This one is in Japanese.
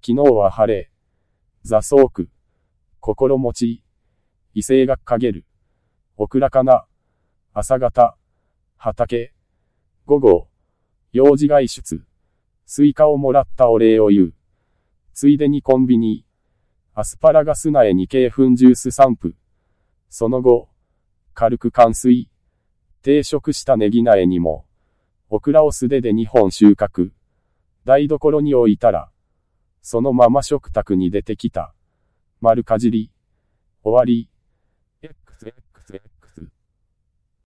昨日は晴れ。座倉区。心持ち。威勢が陰る。オクラかな。朝方。畑。午後。用事外出。スイカをもらったお礼を言う。ついでにコンビニ。アスパラガス苗に鶏粉ジュース散布。その後。軽く冠水。定食したネギ苗にも。オクラを素手で2本収穫。台所に置いたら。そのまま食卓に出てきた。丸かじり。終わり。XX